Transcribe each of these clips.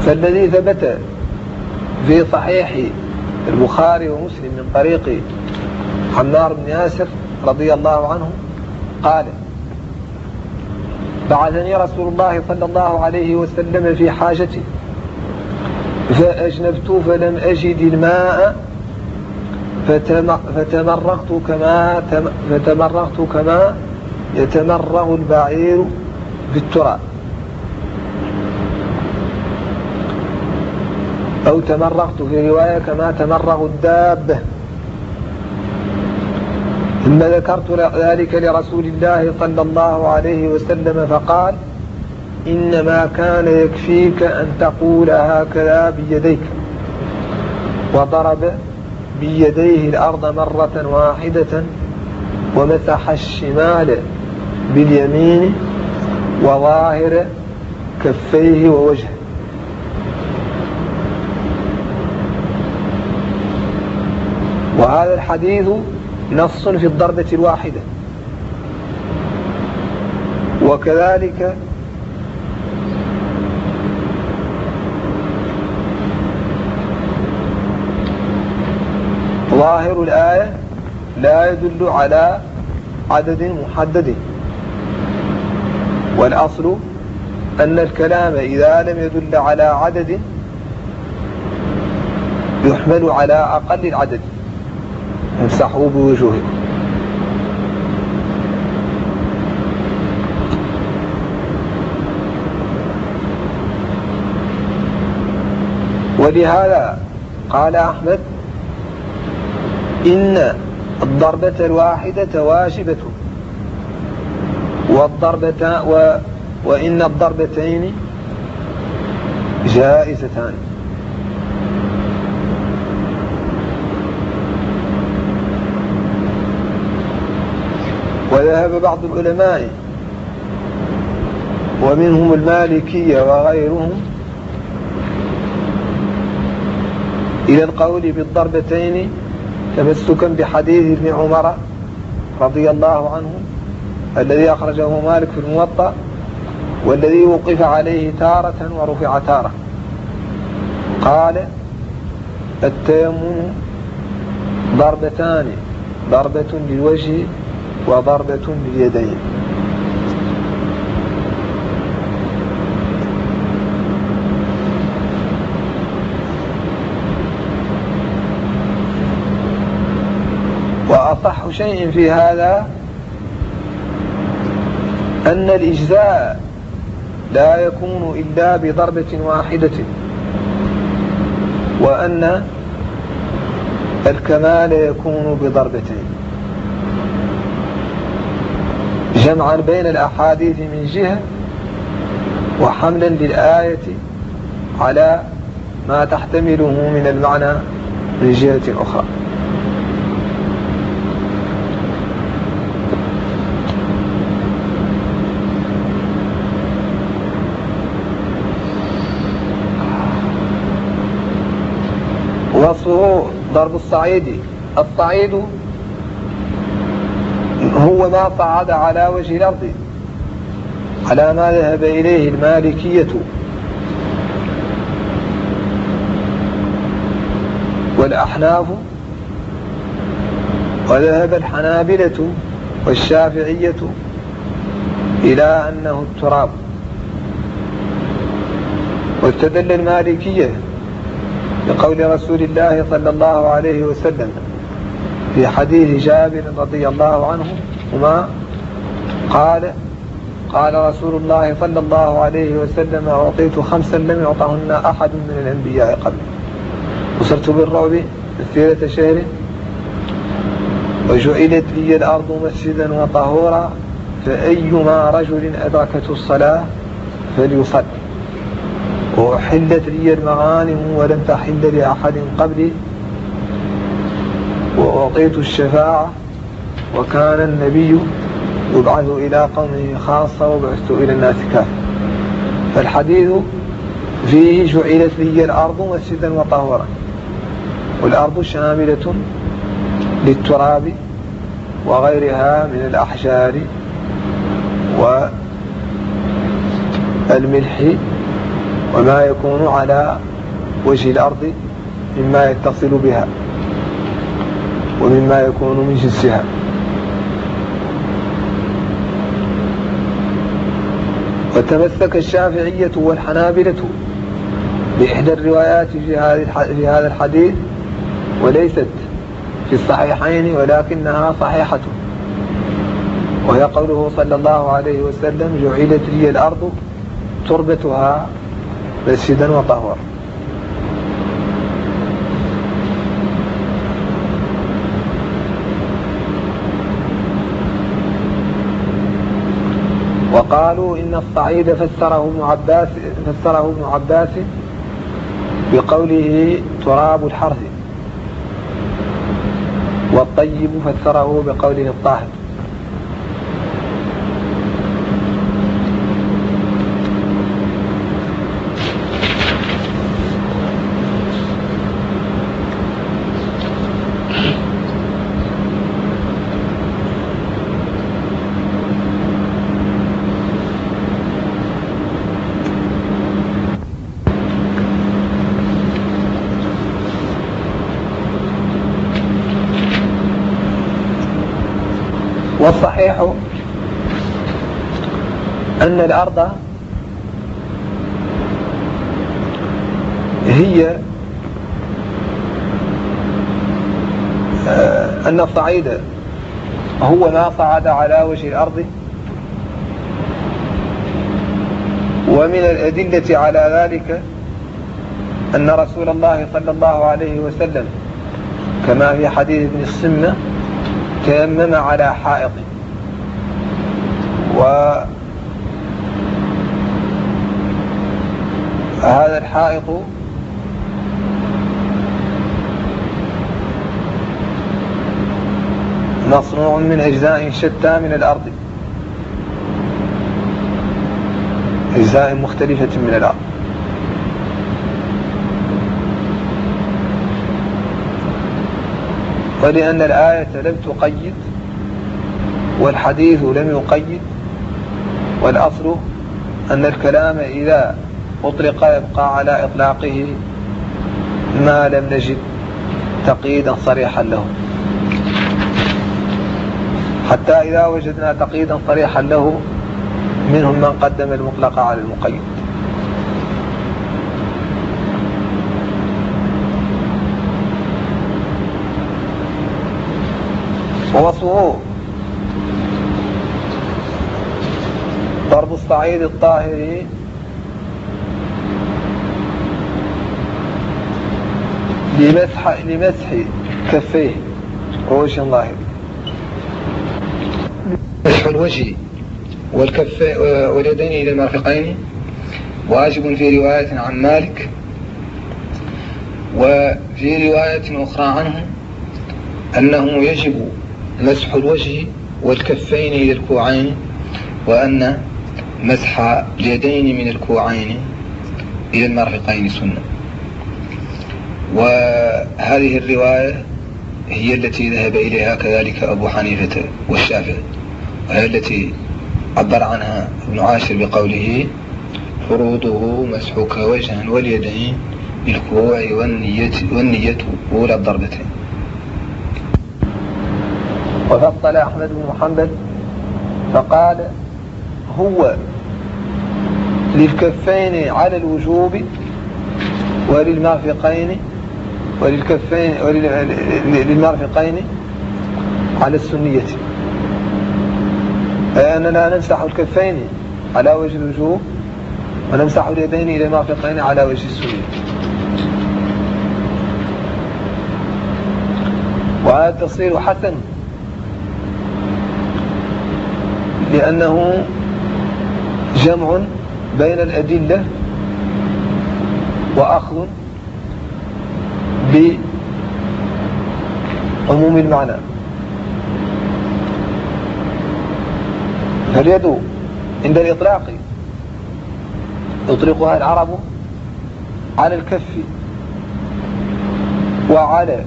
فالذي ثبت في صحيح البخاري ومسلم من طريق عمار بن ياسر رضي الله عنه قال: بعثني رسول الله صلى الله عليه وسلم في حاجتي فأجنبت فلم أجد الماء فتمرغت كما يتمرغ البعير في التراب، أو تمرغت في رواية كما تمرغ الدابة. ثم ذكرت ذلك لرسول الله صلى الله عليه وسلم فقال: إنما كان يكفيك أن تقول هكذا بيديك. وضرب بيديه الأرض مرة واحدة ومسح الشمال باليمين وظاهر كفيه ووجهه. وهذا الحديث نص في الضربة الواحدة، وكذلك ظاهر الآية لا يدل على عدد محدد، والأصل أن الكلام إذا لم يدل على عدد يحمل على أقل العدد. امسحوا بوجوهكم. ولهذا قال أحمد: إن الضربة الواحدة واجبة، وإن الضربتين جائزتان. وذهب بعض العلماء ومنهم المالكية وغيرهم إلى القول بالضربتين تمسكا بحديث ابن عمر رضي الله عنه الذي أخرجه مالك في الموطأ، والذي وقف عليه تارة ورفع تارة. قال: التيمم ضربتان، ضربة للوجه وضربة لليدين. وأصح شيء في هذا أن الإجزاء لا يكون إلا بضربة واحدة، وأن الكمال يكون بضربتين، جمعا بين الأحاديث من جهة، وحملا للآية على ما تحتمله من المعنى من جهة أخرى. وصفه ضرب الصعيد. الصعيد هو ما صعد على وجه الأرض على ما ذهب إليه المالكية والأحناف، وذهب الحنابلة والشافعية إلى أنه التراب. واستدل المالكية بقول رسول الله صلى الله عليه وسلم في حديث جابر رضي الله عنه وما قال رسول الله صلى الله عليه وسلم: أعطيت 5 لم يعطهن أحد من الأنبياء قبل، وصرت بالرعب مسيرة شهر، وجعلت لي الأرض مسجدا وطهورا، فأيما رجل أدركته الصلاة فليصل، وأحلت لي المغانم ولم تحل لأحد قبلي، وأعطيت الشفاعة، وكان النبي يبعث إلى قومه خاصة وبعثت إلى الناس كافة. فالحديث فيه جعلت لي الأرض مسجدا وطهورا، والأرض شاملة للتراب وغيرها من الأحجار والملح وما يكون على وجه الأرض مما يتصل بها ومما يكون من جنسها. وتمسك الشافعية والحنابلة بإحدى الروايات في هذا الحديث، وليست في الصحيحين ولكنها صحيحة، وهي قوله صلى الله عليه وسلم: جعلت لي الأرض تربتها مسجدا وطهورا. وقالوا إن الصعيد فسره ابن عباس بقوله تراب الحرث، والطيب فسره بقوله الطاهر. والصحيح أن الأرض هي أن الصعيد هو ما صعد على وجه الأرض. ومن الأدلة على ذلك أن رسول الله صلى الله عليه وسلم كما في حديث ابن السمة تيمم على حائط، وهذا الحائط مصنوع من أجزاء شتى من الأرض، أجزاء مختلفة من الأرض. ولأن الآية لم تقيد والحديث لم يقيد، والأصل أن الكلام إذا أطلق يبقى على إطلاقه ما لم نجد تقييدا صريحا له، حتى إذا وجدنا تقييدا صريحا له منهم من قدم المطلق على المقيد. ووصفه ضرب الصعيد الطاهر لمسح كفيه ووجه ظاهر. مسح الوجه والكف واليدين إلى المرفقين واجب في رواية عن مالك، وفي رواية أخرى عنه أنه يجب مسح الوجه والكفين إلى الكوعين، وأن مسح اليدين من الكوعين إلى المرفقين سنة. وهذه الرواية هي التي ذهب إليها كذلك أبو حنيفة والشافعي، وهي التي عبر عنها ابن عاشر بقوله: فروضه مسحك وجها واليدين بالكوع والنية أولى الضربتين. وفصل أحمد بن محمد فقال: هو للكفين على الوجوب وللمرفقين على السنية، أي أننا نمسح الكفين على وجه الوجوب ونمسح اليدين إلى المرفقين على وجه السنية. وهذا التفصيل حسن لأنه جمع بين الأدلة وأخذ بعموم المعنى. فاليد عند الإطلاق يطلقها العرب على الكف وعلى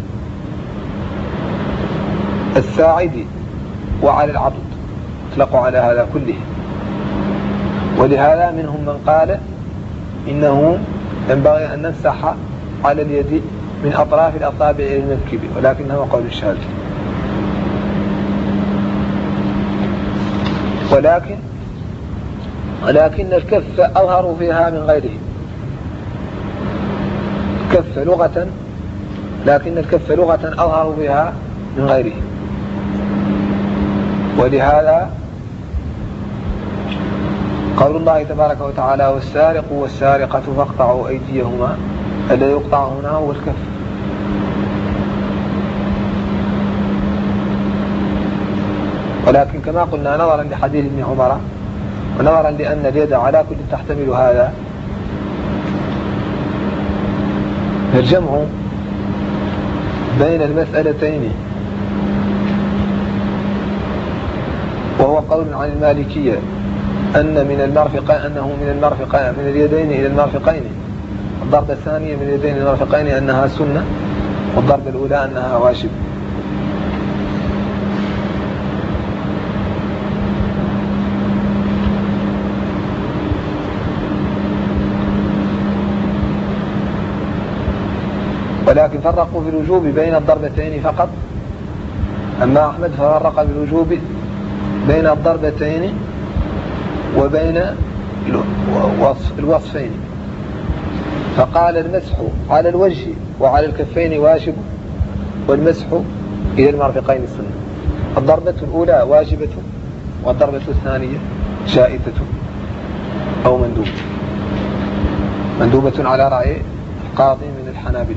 الساعد وعلى العضد، يطلق على هذا كله. ولهذا منهم من قال إنه ينبغي أن نمسح على اليد من أطراف الأصابع إلى المنكب، ولكنه قول الشاذ. ولكن الكف أظهر فيها من غيره، كف لغة، لكن الكف لغة أظهر فيها من غيره. ولهذا قول الله تبارك وتعالى: والسارق والسارقة فاقطعوا أيديهما، الذي يقطع هنا هو الكف. ولكن كما قلنا نظرا لحديث ابن عمر، ونظرا لأن اليد على كل تحتمل هذا، فالجمع بين المسألتين وهو قول عن المالكية أنه من المرفقين من اليدين إلى المرفقين، الضربة الثانية من اليدين إلى المرفقين أنها سنة، والضربة الأولى أنها واجب. ولكن فرقوا في الوجوب بين الضربتين فقط، أما أحمد ففرق بالوجوب بين الضربتين وبين الوصفين، فقال: المسح على الوجه وعلى الكفين واجب، والمسح إلى المرفقين سنة. الضربة الأولى واجبة، والضربة الثانية جائزة أو مندوبة على رأي القاضي من الحنابلة.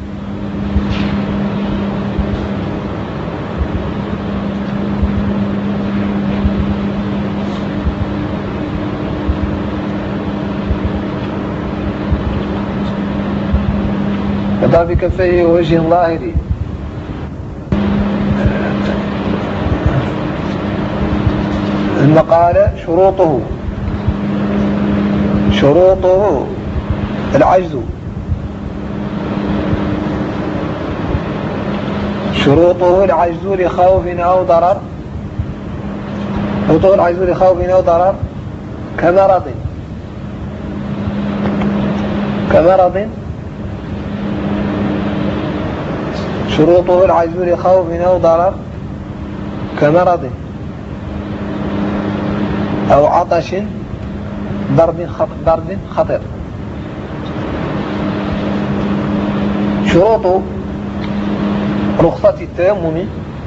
وضرب كفيه ووجه ظاهر ثم قال: شروطه العجز، لخوف أو ضرر، كمرض شروطه العجز لخوف أو ضرر كمرض أو عطش برد خطر. شروط رخصة التيمم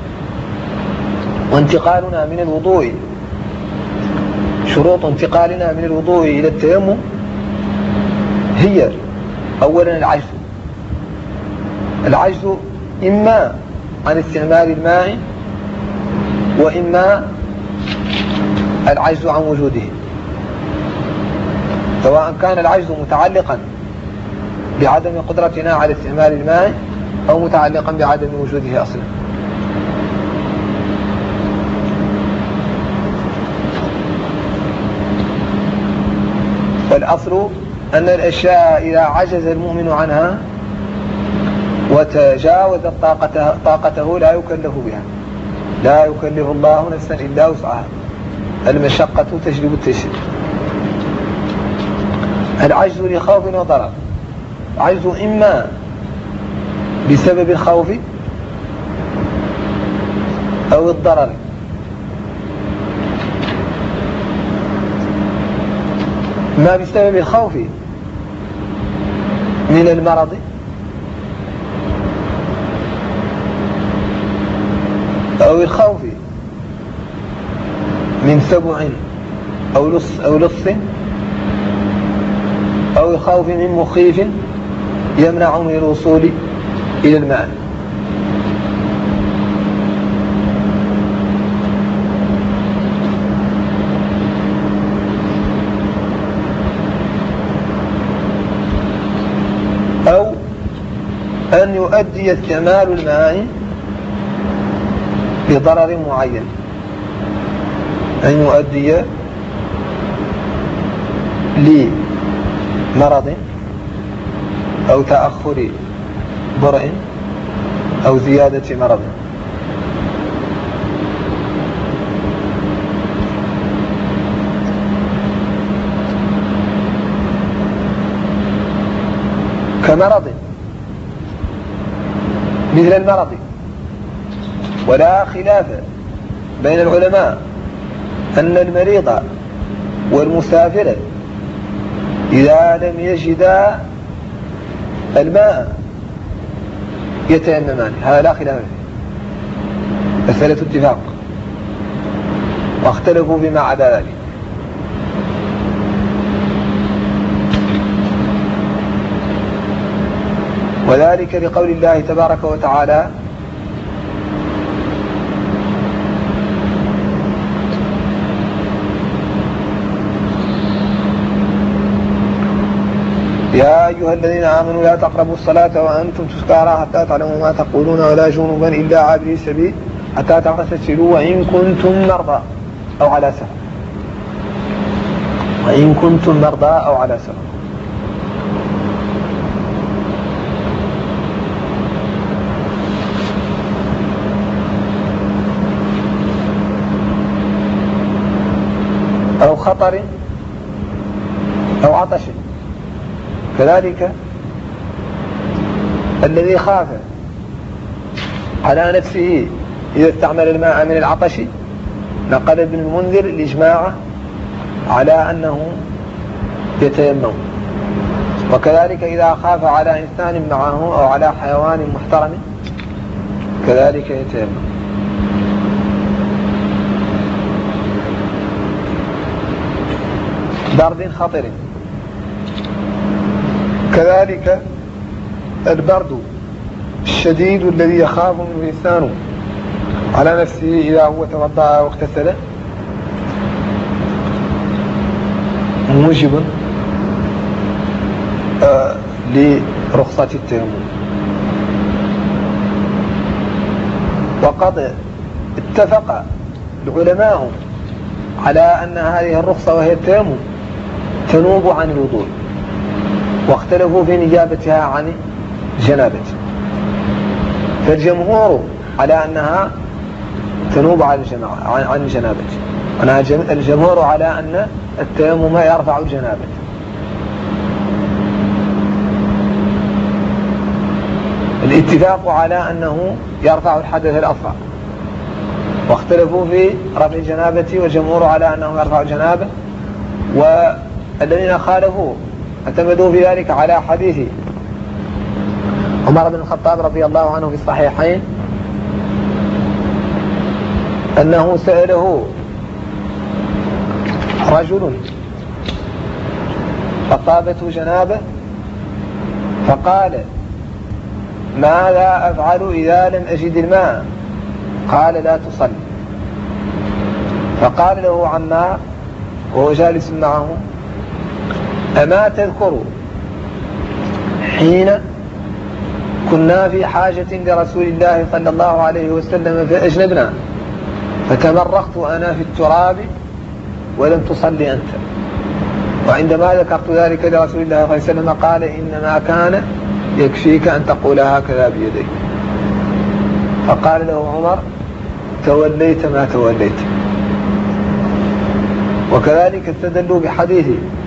وانتقالنا من الوضوء، شروط انتقالنا من الوضوء إلى التيمم هي: أولا العجز إما عن استعمال الماء، وإما العجز عن وجوده، سواء كان العجز متعلقا بعدم قدرتنا على استعمال الماء أو متعلقا بعدم وجوده أصلا. والأصل أن الأشياء إذا عجز المؤمن عنها وتجاوزت طاقته لا يكلف بها، لا يكلف الله نفسا إلا وسعها، المشقة تجلب التيسير. العجز لخوف وضرر، العجز إما بسبب الخوف أو الضرر، ما بسبب الخوف من المرض أو الخوف من سبع أو لص أو الخوف من مخيف يمنع من الوصول إلى الماء. أو أن يؤدي استعمال الماء لضرر معين، أن يؤدي لمرض أو تأخر برء أو زيادة مرض. كمرض مثل المرض. ولا خلاف بين العلماء أن المريض والمسافر إذا لم يجدا الماء يتيممان، هذا لا خلاف فيه، مسألة اتفاق، واختلفوا فيما عدا ذلك. وذلك لقول الله تبارك وتعالى: يا أيها الذين آمنوا لا تقربوا الصلاة وأنتم سكارى حتى تعلموا ما تقولون ولا جنبا إلا عابري سبيل حتى تغتسلوا وإن كنتم مرضى أو على سفر، وإن كنتم مرضى أو على سفر. أو خطر أو عطش. كذلك الذي خاف على نفسه إذا استعمل الماء من العطش نقل ابن المنذر الإجماع على أنه يتيمم. وكذلك إذا خاف على إنسان معه أو على حيوان محترم كذلك يتيمم. برد خطر. كذلك البرد الشديد الذي يخاف الإنسان على نفسه إذا هو توضأ واغتسل موجب لرخصة التيمم. وقد اتفق العلماء على أن هذه الرخصة وهي التيمم تنوب عن الوضوء، واختلفوا في نجابتها عن جنابة. فالجمهور على أنها تنوب عن جنابة، الجمهور على أن التيمم يرفع الجنابة. الاتفاق على أنه يرفع الحدث الأصغر، واختلفوا في رفع الجنابة، والجمهور على أنه يرفع الجنابة. والذين خالفوا اعتمدوا في ذلك على حديث عمر بن الخطاب رضي الله عنه في الصحيحين أنه سأله رجل أصابته جنابة فقال: ماذا أفعل إذا لم أجد الماء؟ قال: لا تصلي. فقال له عمار وهو جالس معه: أما تذكر حين كنا في حاجة لرسول الله صلى الله عليه وسلم فأجنبنا فتمرقت أنا في التراب ولم تصلي أنت؟ وعندما ذكرت ذلك لرسول الله صلى الله عليه وسلم قال: إنما كان يكفيك أن تقول هكذا بيديك. فقال له عمر: توليت ما توليت. وكذلك استدلوا بحديث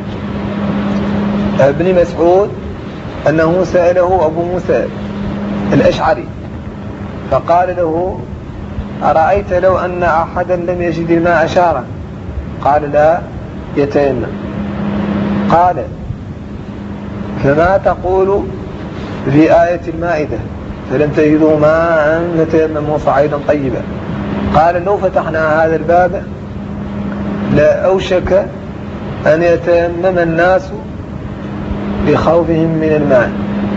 ابن مسعود أنه سأله أبو موسى الأشعري فقال له: أرأيت لو أن أحدا لم يجد الماء شارا؟ قال: لا، يتيمم. قال: فما تقول في آية المائدة فلم تجدوا ماء فتيمموا صعيدا طيبا؟ قال: لو فتحنا هذا الباب لا أوشك أن يتيمم الناس بخوفهم من الماء،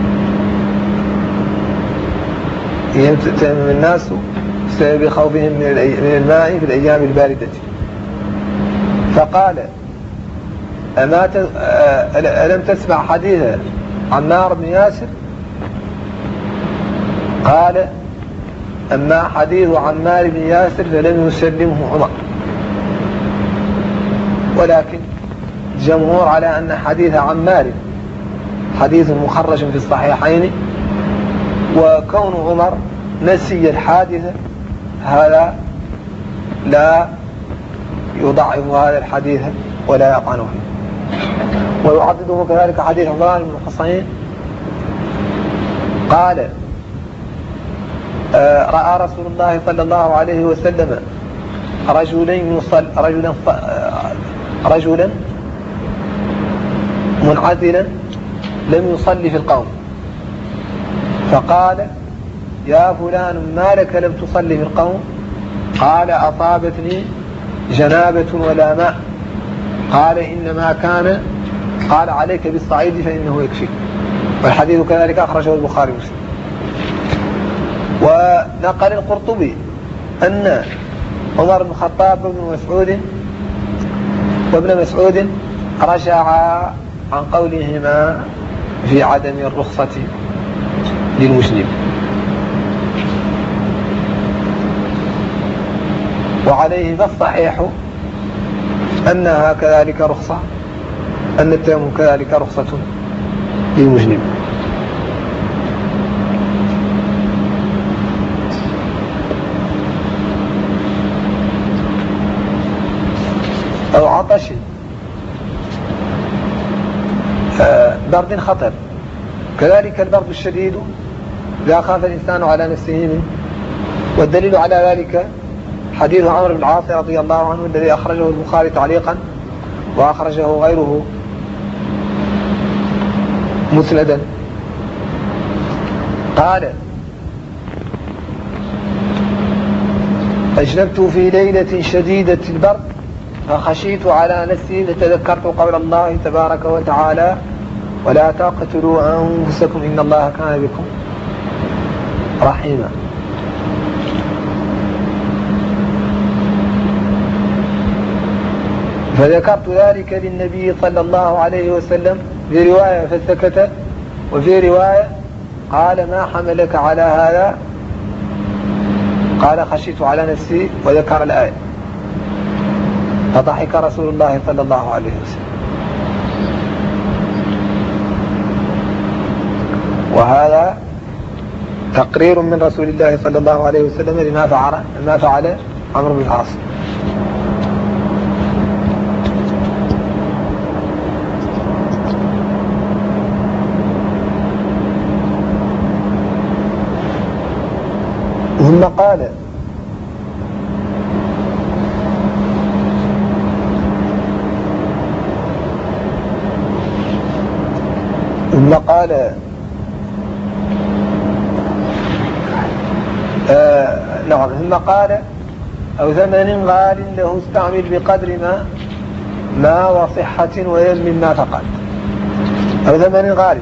يتيمم الناس بخوفهم من الماء في الأيام الباردة. فقال: ألم تسمع حديث عمار بن ياسر؟ قال: أما حديث عمار بن ياسر فلم يسلمه عمر. ولكن الجمهور على أن حديث عمار حديث مخرج في الصحيحين، وكون عمر نسي الحادثة هذا لا يضعف هذا الحديث ولا يطعن فيه. ويعضده كذلك حديث عمران بن الحصين قال رأى رسول الله صلى الله عليه وسلم رجلا منعزلا لم يصلي في القوم، فقال يا فلان ما لك لم تصلي في القوم؟ قال أصابتني جنابة ولا ماء. قال إنما كان، قال عليك بالصعيد فإنه يكفي. والحديث كذلك أخرجه البخاري ومسلم. ونقل القرطبي أن عمر بن الخطاب وابن مسعود رجعا عن قولهما في عدم الرخصة للمجنب. وعليه فالصحيح أنها كذلك رخصة، أن التيمم كذلك رخصة للمجنب. أو عطش، برد خطر، كذلك البرد الشديد لا خاف الإنسان على نفسه منه. والدليل على ذلك حديث عمرو بن العاص رضي الله عنه الذي أخرجه البخاري تعليقا وأخرجه غيره مسندا. قال أجنبت في ليلة شديدة البرد فخشيت على نفسي فتذكرت قول الله تبارك وتعالى ولا تقتلوا أنفسكم إن الله كان بكم رحيما. فذكرت ذلك للنبي صلى الله عليه وسلم في رواية فسكت، وفي رواية قال ما حملك على هذا؟ قال خشيت على نفسي، وذكر الآية. فضحك رسول الله صلى الله عليه وسلم. وهذا تقرير من رسول الله صلى الله عليه وسلم لما فعل عمرو بن العاص. ثم قال ثم قال أو ثمن غال له استعمل بقدر ما وصحة ويلم ما فقد. أو ثمن غال.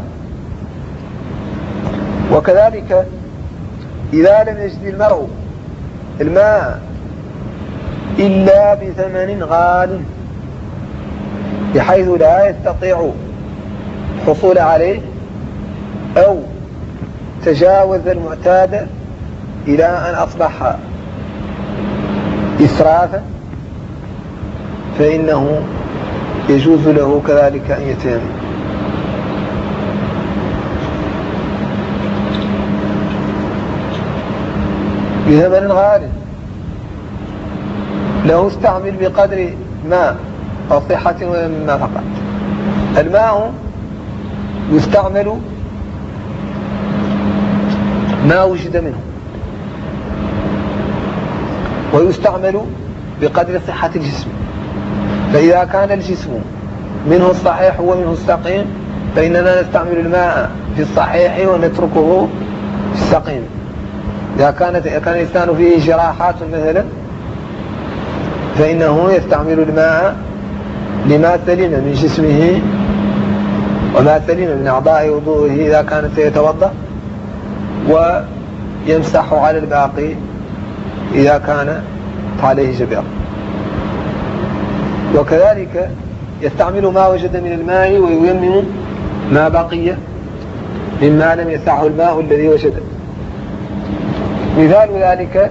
وكذلك إذا لم يجد المرء الماء إلا بثمن غال بحيث لا يستطيع الحصول عليه أو تجاوز المعتاد إلى أن أصبح إسرافا، فإنه يجوز له كذلك أن يتيمم. بثمن غال له استعمل بقدر ماء أو صحة ومما فقط. الماء يستعمل ما وجد منه، ويستعمل بقدر صحة الجسم. فإذا كان الجسم منه الصحيح ومنه السقيم فإننا نستعمل الماء في الصحيح ونتركه في السقيم. إذا كان الإنسان فيه جراحات مثلا فإنه يستعمل الماء لما سلم من جسمه وما سلم من أعضاء وضوءه إذا كان سيتوضأ، ويمسح على الباقي إذا كان عليه جبير. وكذلك يستعمل ما وجد من الماء وييمم ما بقي مما لم يسعه الماء الذي وجده. مثال ذلك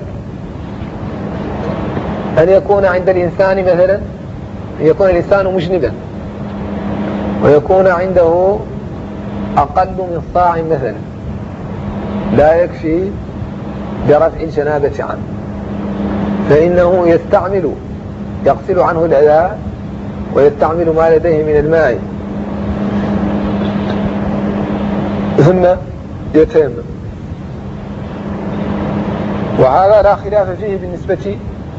أن يكون عند الإنسان مثلا أن يكون الإنسان مجنبا ويكون عنده أقل من صاع مثلا لا يكفي برفع الجنابة عنه، فإنه يغسل عنه الأذى ويستعمل ما لديه من الماء، ثم يتيمم. وهذا لا خلاف فيه بالنسبة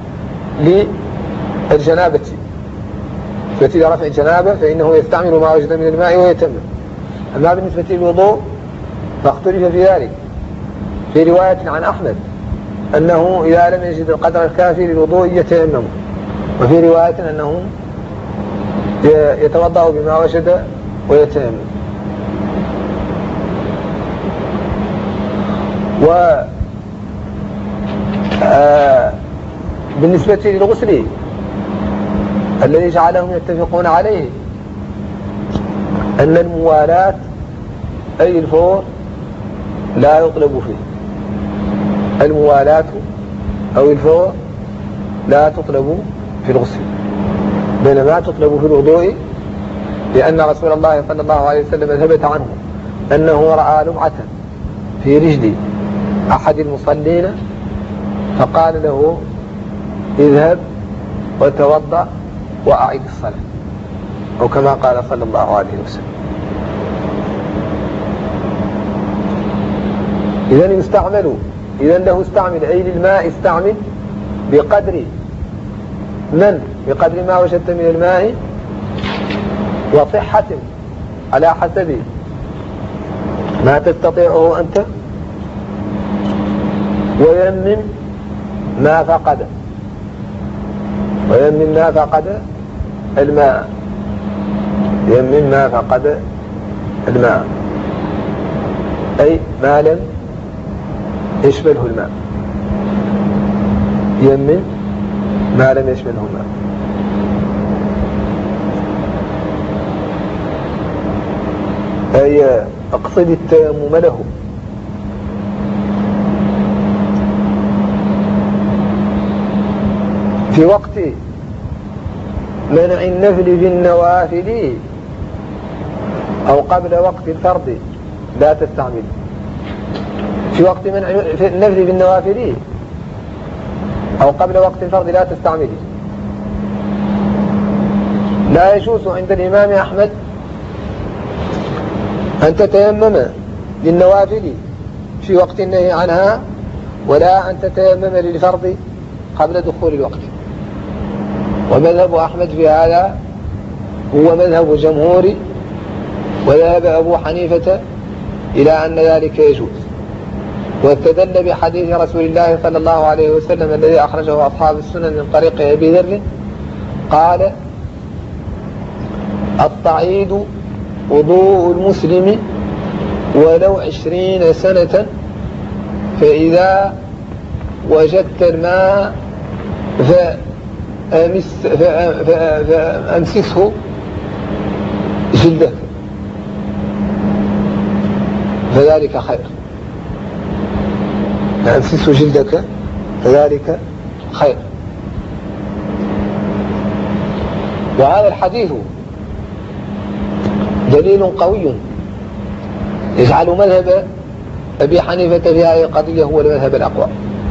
للجنابة، بالنسبة لرفع الجنابة فإنه يستعمل ما وجد من الماء ويتيمم. أما بالنسبة للوضوء فاختلف في ذلك، في رواية عن أحمد أنه إذا لم يجد القدر الكافي للوضوء يتيمم، وفي رواية أنه يتوضأ بما وجد ويتيمم. بالنسبة للغسل الذي جعلهم يتفقون عليه أن الموالاة أي الفور لا يطلب فيه، الموالاة أو الفور لا تطلب في الغسل، بينما تطلب في الوضوء، لأن رسول الله صلى الله عليه وسلم ثبت عنه أنه رأى لمعة في رجل أحد المصلين فقال له اذهب وتوضأ وأعيد الصلاة، أو كما قال صلى الله عليه وسلم. إذن يستعمل، إذن له استعمل أي للماء استعمل بقدر بقدر ما وجدت من الماء وصحة على حسب ما تستطيعه أنت، ويمم ما فقد، ويمم ما فقد الماء، يمم ما فقد الماء أي ما لم يشمله الماء، يمم ما لم يشمله الماء. أي أقصد التيمم له في وقت منع النفل في النوافل أو قبل وقت الفرض لا تستعمل. في وقت منع النفل في النوافل أو قبل وقت الفرض لا تستعمل. لا يجوز عند الإمام أحمد أن تتيمم للنوافل في وقت النهي عنها، ولا أن تتيمم للفرض قبل دخول الوقت. ومذهب أحمد في هذا هو مذهب جمهوري، وذهب أبو حنيفة إلى أن ذلك يجوز، واستدل بحديث رسول الله صلى الله عليه وسلم الذي أخرجه أصحاب السنن من طريق أبي ذر قال: الصعيد وضوء المسلم ولو 20 سنة، فإذا وجدت الماء فأمسسه جلدك فذلك خير، فأمسسه جلدك فذلك خير. وهذا الحديث دليل قوي يجعل مذهب أبي حنيفة في هذه القضية هو المذهب الأقوى.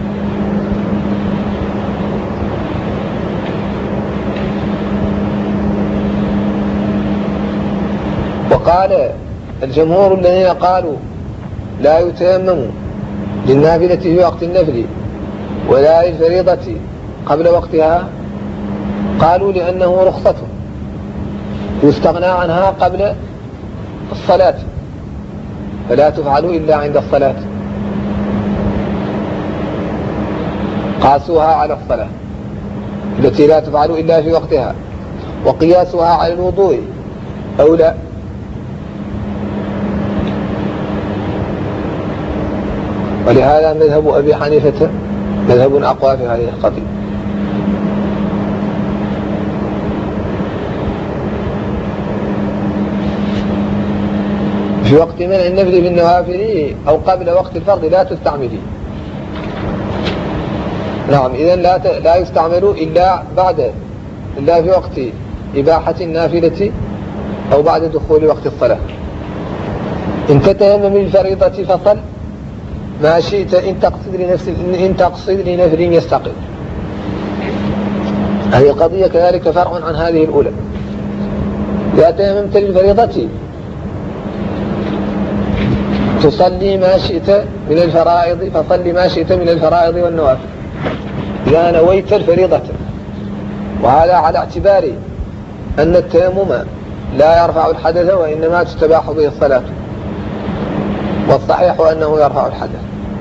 وقال الجمهور الذين قالوا لا يتيمم للنافلة في وقت النفل ولا للفريضة قبل وقتها، قالوا لأنه رخصة يستغنى عنها قبل الصلاة، فلا تفعل إلا عند الصلاة، قاسوها على الصلاة التي لا تفعل إلا في وقتها، وقياسها على الوضوء أولى. ولهذا مذهب أبي حنيفة مذهب أقوى في هذه القضية. في وقت منع النفل في النوافل أو قبل وقت الفرض لا تستعمله. نعم، إذن لا يستعمل إلا في وقت إباحة النافلة أو بعد دخول وقت الصلاة. إن تتيمم الفريضة فصل ما شئت إن تقصد لنفل يستقل. هذه القضية كذلك فرع عن هذه الأولى. إذا تيممت للفريضة تصلي ما شئت من الفرائض فصلي ما شئت من الفرائض والنوافل إذا نويت الفريضة، وهذا على اعتبار أن التيمم لا يرفع الحدث وإنما تستباح به الصلاة، والصحيح أنه يرفع الحدث.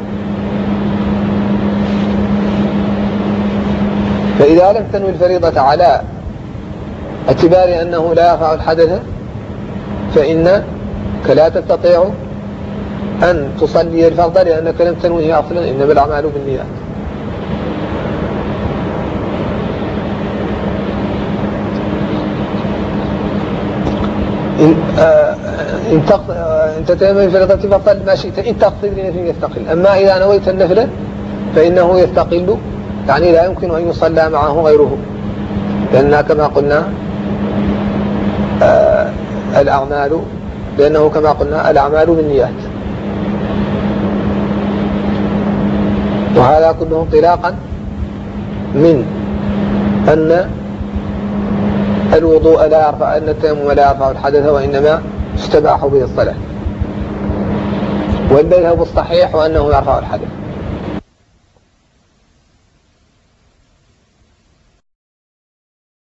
فإذا لم تنوي الفريضة على اعتبار أنه لا يرفع الحدث فإنك لا تستطيع أن تصلي الفرض لأنك لم تنويه أصلا، إنما الأعمال بالنيات. إن تتيمم الفريضة فصل ما شئت إن تقصد لنفل يستقل. أما إذا نويت النفل فإنه يستقل، يعني لا يمكن أن يصلى معه غيره، لأنه كما قلنا الأعمال بالنيات. وهذا كله انطلاقا من أن الوضوء لا يرفع، أن التيمم لا يرفع الحدث وإنما استباح به الصلاة، والمذهب الصحيح أنه يرفع الحدث.